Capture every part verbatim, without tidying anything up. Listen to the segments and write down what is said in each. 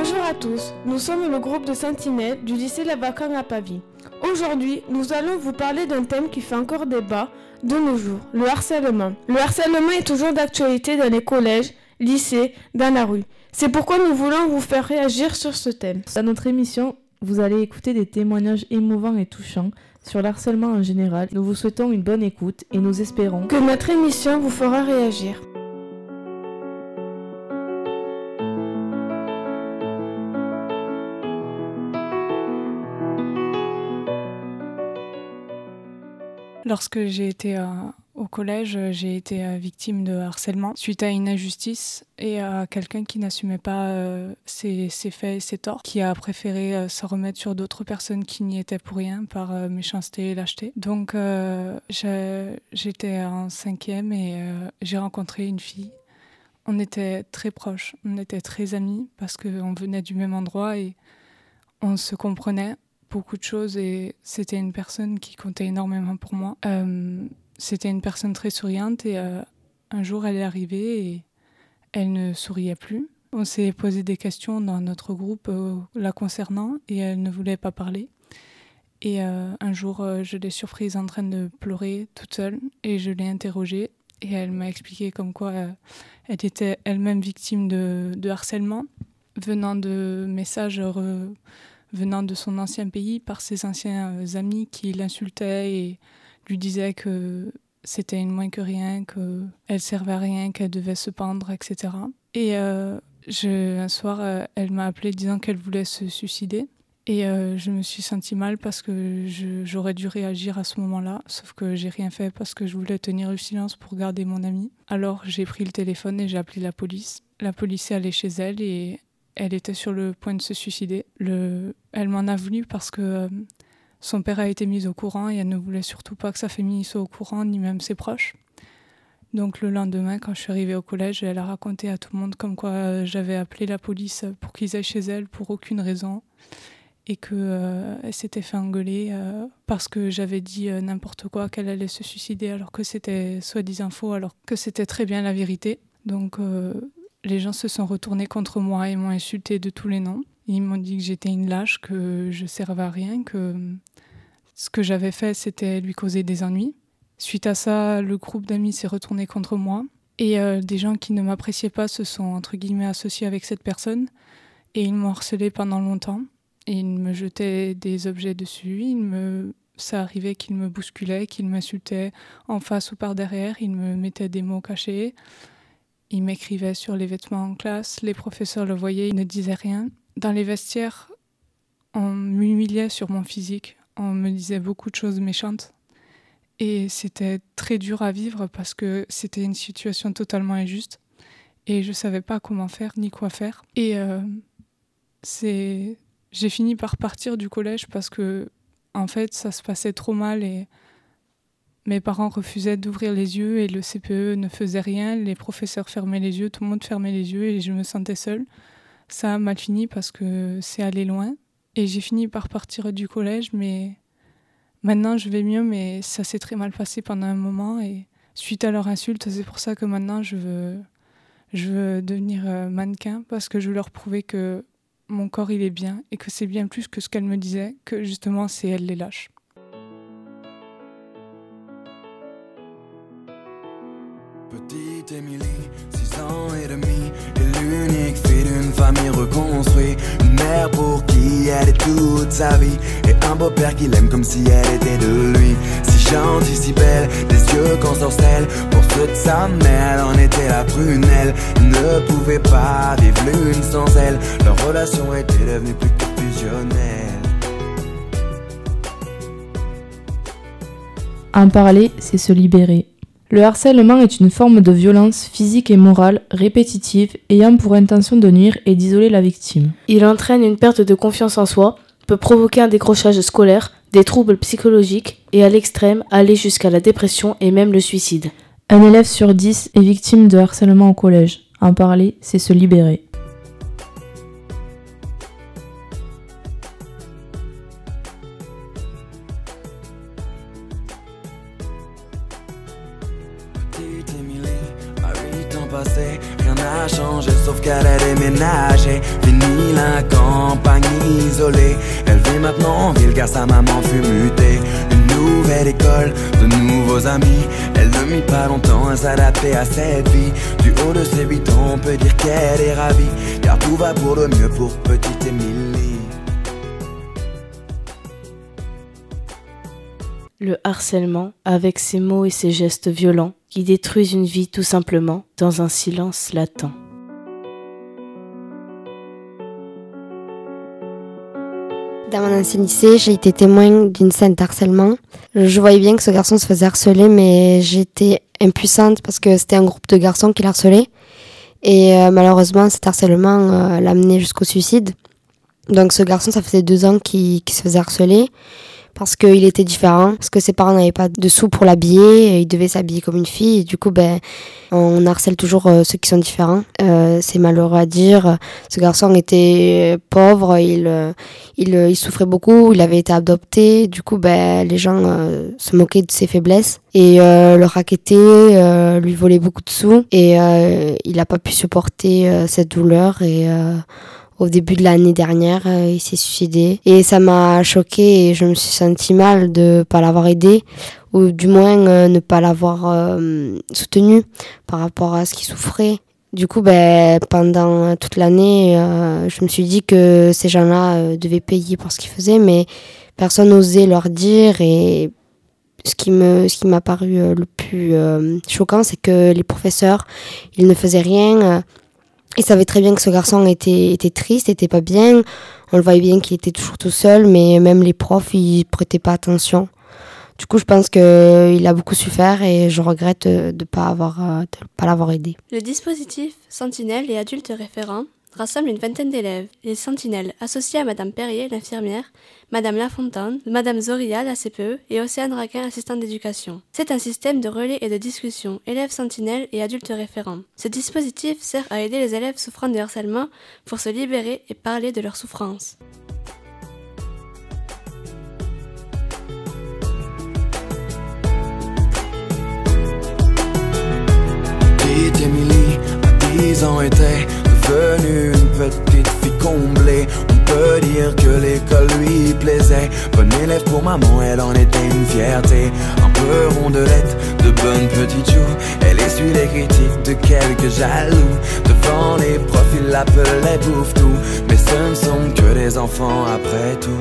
Bonjour à tous, nous sommes le groupe de Sentinelle du lycée Lavacan à Pavie. Aujourd'hui, nous allons vous parler d'un thème qui fait encore débat de nos jours, le harcèlement. Le harcèlement est toujours d'actualité dans les collèges, lycées, dans la rue. C'est pourquoi nous voulons vous faire réagir sur ce thème. Dans notre émission, vous allez écouter des témoignages émouvants et touchants sur le harcèlement en général. Nous vous souhaitons une bonne écoute et nous espérons que notre émission vous fera réagir. Lorsque j'ai été euh, au collège, j'ai été euh, victime de harcèlement suite à une injustice et à quelqu'un qui n'assumait pas euh, ses, ses faits et ses torts, qui a préféré euh, s'en remettre sur d'autres personnes qui n'y étaient pour rien par euh, méchanceté et lâcheté. Donc euh, j'ai, j'étais en cinquième et euh, j'ai rencontré une fille. On était très proches, on était très amis parce qu'on venait du même endroit et on se comprenait. Beaucoup de choses et c'était une personne qui comptait énormément pour moi. Euh, c'était une personne très souriante et euh, un jour elle est arrivée et elle ne souriait plus. On s'est posé des questions dans notre groupe euh, la concernant et elle ne voulait pas parler. Et euh, un jour euh, je l'ai surprise en train de pleurer toute seule et je l'ai interrogée et elle m'a expliqué comme quoi euh, elle était elle-même victime de, de harcèlement venant de messages re- venant de son ancien pays par ses anciens amis qui l'insultaient et lui disaient que c'était une moins que rien, qu'elle servait à rien, qu'elle devait se pendre, et cetera. Et euh, je, un soir, euh, elle m'a appelée disant qu'elle voulait se suicider. Et euh, je me suis sentie mal parce que je, j'aurais dû réagir à ce moment-là, sauf que j'ai rien fait parce que je voulais tenir le silence pour garder mon amie. Alors j'ai pris le téléphone et j'ai appelé la police. La police est allée chez elle et elle était sur le point de se suicider. Le... Elle m'en a voulu parce que euh, son père a été mis au courant et elle ne voulait surtout pas que sa famille soit au courant, ni même ses proches. Donc le lendemain, quand je suis arrivée au collège, elle a raconté à tout le monde comme quoi euh, j'avais appelé la police pour qu'ils aillent chez elle pour aucune raison et qu'elle euh, s'était fait engueuler euh, parce que j'avais dit euh, n'importe quoi, qu'elle allait se suicider alors que c'était soi-disant faux, alors que c'était très bien la vérité. Donc... Euh, Les gens se sont retournés contre moi et m'ont insulté de tous les noms. Ils m'ont dit que j'étais une lâche, que je servais à rien, que ce que j'avais fait, c'était lui causer des ennuis. Suite à ça, le groupe d'amis s'est retourné contre moi. Et euh, des gens qui ne m'appréciaient pas se sont, entre guillemets, associés avec cette personne. Et ils m'ont harcelée pendant longtemps. Et ils me jetaient des objets dessus. Ils me... Ça arrivait qu'ils me bousculaient, qu'ils m'insultaient en face ou par derrière. Ils me mettaient des mots cachés. Ils m'écrivaient sur les vêtements en classe, les professeurs le voyaient, ils ne disaient rien. Dans les vestiaires, on m'humiliait sur mon physique, on me disait beaucoup de choses méchantes. Et c'était très dur à vivre parce que c'était une situation totalement injuste. Et je ne savais pas comment faire ni quoi faire. Et euh, c'est... j'ai fini par partir du collège parce que, en fait, ça se passait trop mal et... Mes parents refusaient d'ouvrir les yeux et le C P E ne faisait rien. Les professeurs fermaient les yeux, tout le monde fermait les yeux et je me sentais seule. Ça a mal fini parce que c'est allé loin. Et j'ai fini par partir du collège, mais maintenant je vais mieux, mais ça s'est très mal passé pendant un moment. Et suite à leur insulte, c'est pour ça que maintenant je veux, je veux devenir mannequin parce que je veux leur prouver que mon corps il est bien et que c'est bien plus que ce qu'elle me disait, que justement c'est elle les lâches. Petite Émilie, six ans et demi, est l'unique fille d'une famille reconstruite. Une mère pour qui elle est toute sa vie, et un beau-père qui l'aime comme si elle était de lui. Si gentille, si belle, des yeux qu'on sorcelle. Pour toute sa mère, elle en était la prunelle. Ne pouvait pas vivre l'une sans elle. Leur relation était devenue plus que fusionnelle. En parler, c'est se libérer. Le harcèlement est une forme de violence physique et morale répétitive ayant pour intention de nuire et d'isoler la victime. Il entraîne une perte de confiance en soi, peut provoquer un décrochage scolaire, des troubles psychologiques et à l'extrême aller jusqu'à la dépression et même le suicide. Un élève sur dix est victime de harcèlement au collège. En parler, c'est se libérer. passé, rien n'a changé sauf qu'elle a déménagé. Fini la campagne isolée, elle vit maintenant en ville car sa maman fut mutée. Une nouvelle école, de nouveaux amis, elle ne mit pas longtemps à s'adapter à cette vie. Du haut de ses huit ans, on peut dire qu'elle est ravie, car tout va pour le mieux pour petite Émilie. Le harcèlement, avec ses mots et ses gestes violents, qui détruisent une vie tout simplement, dans un silence latent. Dans mon ancien lycée, j'ai été témoin d'une scène d'harcèlement. Je voyais bien que ce garçon se faisait harceler, mais j'étais impuissante parce que c'était un groupe de garçons qui l'harcelaient. Et euh, malheureusement, cet harcèlement euh, l'a amené jusqu'au suicide. Donc ce garçon, ça faisait deux ans qu'il, qu'il se faisait harceler parce qu'il était différent, parce que ses parents n'avaient pas de sous pour l'habiller, et il devait s'habiller comme une fille, et du coup, ben, on harcèle toujours euh, ceux qui sont différents. Euh, c'est malheureux à dire, ce garçon était pauvre, il, euh, il, il souffrait beaucoup, il avait été adopté, du coup, ben, les gens euh, se moquaient de ses faiblesses, et euh, le rackettaient, euh, lui volaient beaucoup de sous, et euh, il n'a pas pu supporter euh, cette douleur, et... Euh, Au début de l'année dernière, euh, il s'est suicidé. Et ça m'a choquée et je me suis sentie mal de ne pas l'avoir aidé, ou du moins euh, ne pas l'avoir euh, soutenu par rapport à ce qu'il souffrait. Du coup, ben, pendant toute l'année, euh, je me suis dit que ces gens-là euh, devaient payer pour ce qu'ils faisaient, mais personne n'osait leur dire. Et ce qui me, ce qui m'a paru euh, le plus euh, choquant, c'est que les professeurs, ils ne faisaient rien. Euh, Ils savaient très bien que ce garçon était, était triste, était pas bien. On le voyait bien qu'il était toujours tout seul, mais même les profs, ils prêtaient pas attention. Du coup, je pense qu'il a beaucoup souffert et je regrette de ne pas, avoir, de pas l'avoir aidé. Le dispositif Sentinelle et adultes référents rassemble une vingtaine d'élèves. Les sentinelles associés à Madame Perrier, l'infirmière, Madame Lafontaine, Madame Zoria, la C P E, et Océane Raquin, assistante d'éducation. C'est un système de relais et de discussion, élèves sentinelles et adultes référents. Ce dispositif sert à aider les élèves souffrant de harcèlement pour se libérer et parler de leur souffrance. Petite Émilie, à dix ans, était devenue une petite fille comblée. On peut dire que l'école lui plaisait. Bonne élève pour maman, elle en était une fierté. Un peu rondelette, de bonne petite joue. Elle essuie les critiques de quelques jaloux. Devant les profs, ils l'appelaient bouffe-tout. Mais ce ne sont que des enfants après tout.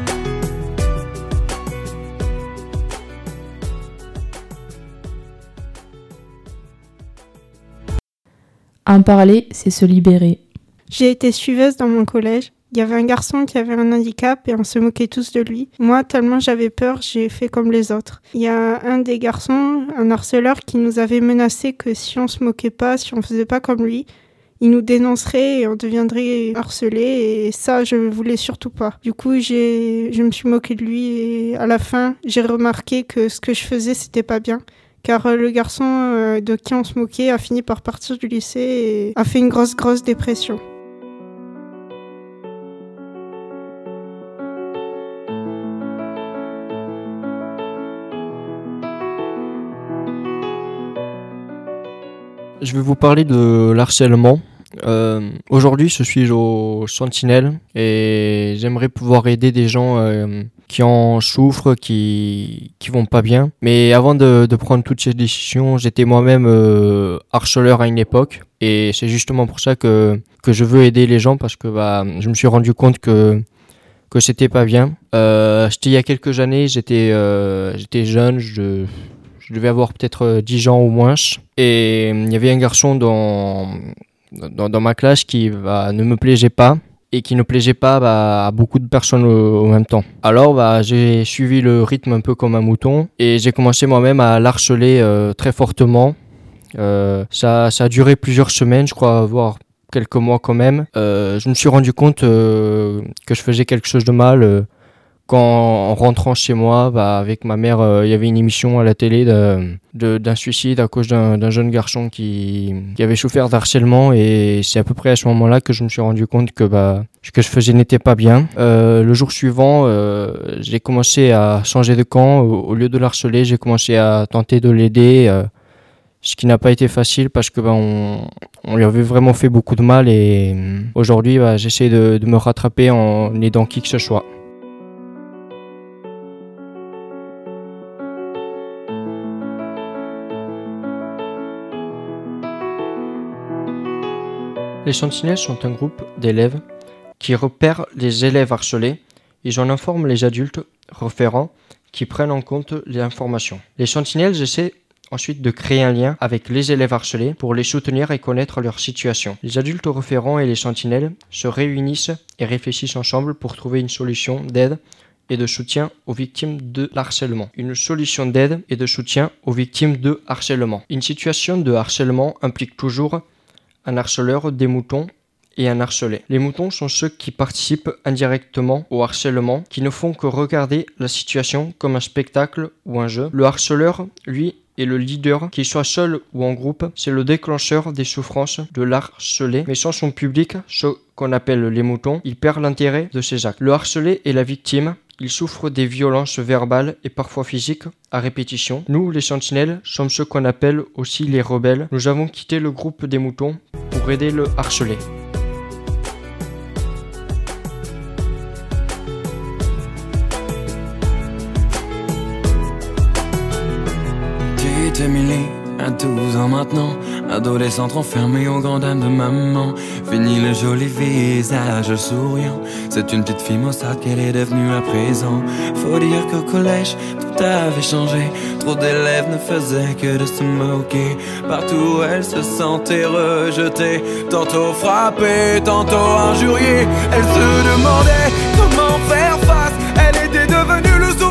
En parler, c'est se libérer. J'ai été suiveuse dans mon collège. Il y avait un garçon qui avait un handicap et on se moquait tous de lui. Moi, tellement j'avais peur, j'ai fait comme les autres. Il y a un des garçons, un harceleur, qui nous avait menacé que si on se moquait pas, si on faisait pas comme lui, il nous dénoncerait et on deviendrait harcelé, et ça, je voulais surtout pas. Du coup, j'ai, je me suis moquée de lui et à la fin, j'ai remarqué que ce que je faisais, c'était pas bien. Car le garçon euh, de qui on se moquait a fini par partir du lycée et a fait une grosse, grosse dépression. Je vais vous parler de l'harcèlement. Euh, aujourd'hui, je suis au Sentinelle et j'aimerais pouvoir aider des gens euh, qui en souffrent, qui qui vont pas bien. Mais avant de, de prendre toutes ces décisions, j'étais moi-même euh, harceleur à une époque, et c'est justement pour ça que que je veux aider les gens, parce que bah je me suis rendu compte que que c'était pas bien. Euh, c'était il y a quelques années, j'étais euh, j'étais jeune, je je devais avoir peut-être dix ans ou moins, et il y avait un garçon dans Dans, dans ma classe qui bah, ne me plaisait pas et qui ne plaisait pas bah, à beaucoup de personnes au, au même temps. Alors bah, j'ai suivi le rythme un peu comme un mouton et j'ai commencé moi-même à l'harceler euh, très fortement. Euh, ça, ça a duré plusieurs semaines, je crois, voire quelques mois quand même. Euh, je me suis rendu compte euh, que je faisais quelque chose de mal. Euh, Quand en rentrant chez moi, bah, avec ma mère, il euh, y avait une émission à la télé de, de, d'un suicide à cause d'un, d'un jeune garçon qui, qui avait souffert d'harcèlement, et c'est à peu près à ce moment-là que je me suis rendu compte que bah, ce que je faisais n'était pas bien. Euh, le jour suivant, euh, j'ai commencé à changer de camp. Au, au lieu de l'harceler, j'ai commencé à tenter de l'aider. Euh, ce qui n'a pas été facile parce que ben, on, on lui avait vraiment fait beaucoup de mal et aujourd'hui ben, j'essaie de, de me rattraper en aidant qui que ce soit. Les sentinelles sont un groupe d'élèves qui repèrent les élèves harcelés. Ils en informent les adultes référents qui prennent en compte les informations. Les sentinelles essaient ensuite de créer un lien avec les élèves harcelés pour les soutenir et connaître leur situation. Les adultes référents et les sentinelles se réunissent et réfléchissent ensemble pour trouver une solution d'aide et de soutien aux victimes de harcèlement. Une solution d'aide et de soutien aux victimes de harcèlement. Une situation de harcèlement implique toujours un harceleur, des moutons et un harcelé. Les moutons sont ceux qui participent indirectement au harcèlement, qui ne font que regarder la situation comme un spectacle ou un jeu. Le harceleur, lui, est le leader, qu'il soit seul ou en groupe, c'est le déclencheur des souffrances de l'harcelé, mais sans son public, ce qu'on appelle les moutons, il perd l'intérêt de ses actes. Le harcelé est la victime. Il souffre des violences verbales et parfois physiques à répétition. Nous, les sentinelles, sommes ceux qu'on appelle aussi les rebelles. Nous avons quitté le groupe des moutons pour aider le harcelé. Petite Émilie, à douze ans maintenant, adolescente renfermée aux grandes dames de maman. Fini le joli visage souriant, c'est une petite fille maussade qu'elle est devenue à présent. Faut dire qu'au collège, tout avait changé. Trop d'élèves ne faisaient que de se moquer. Partout elle se sentait rejetée, tantôt frappée, tantôt injuriée. Elle se demandait comment faire face, elle était devenue le